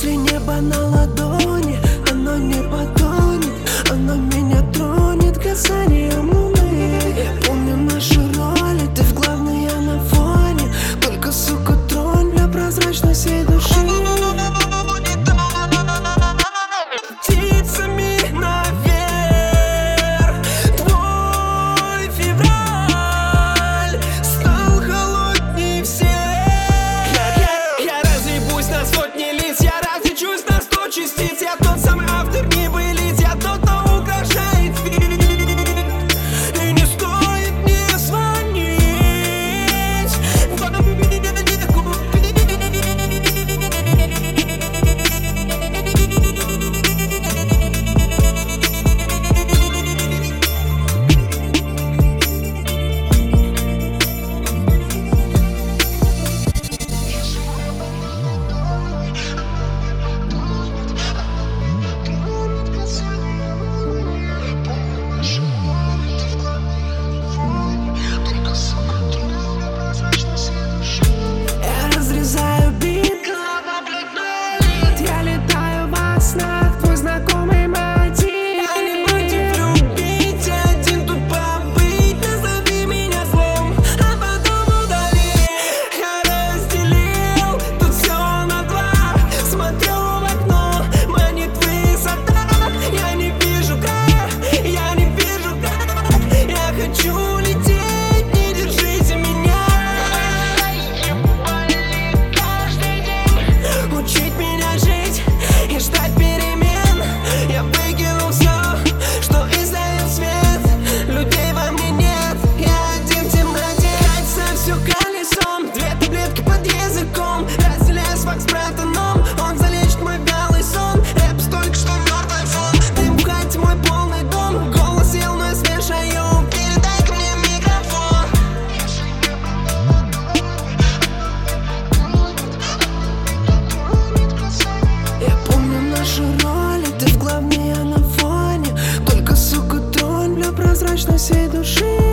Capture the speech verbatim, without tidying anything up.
Если небо на ладони, оно не потонет, оно меня тронет касанием луны. Я помню наши роли, ты в главной, я на фоне. Только, сука, тронь для прозрачной всей души. Птицами наверх, твой февраль стал холодней всех. Я, я, я разъебусь на сотни лиц, я различусь на сто частиц. Я тот самый автор небылиц, я тот, кто украшает вид. И не стоит мне звонить, вам меня не купить. Я разрезаю бит, голова бледнеет. Я летаю во снах, твой знакомый мотив. Я не против любить, один тут побыть. Назови меня злом, а потом удали. Я разделил тут все на два. Смотрю в окно, манит высота. Я не вижу края, я не вижу как. Я хочу лететь, не держите меня. Учить меня жить и ждать перемен. Я выкинул все, что издает свет. Людей во мне нет, я один в темноте. Катится все колесом, две таблетки под языком. Разделяюсь факт с братаном, он залечит мой вялый сон. Рэп столько, что мертвый фон. Дым в хате, мой полный дом. Голос ел, но я смешаю. Передай-ка мне микрофон. Я помню наши роли, ты в главной, я на фоне. Только, сука, тронь для прозрачной всей души.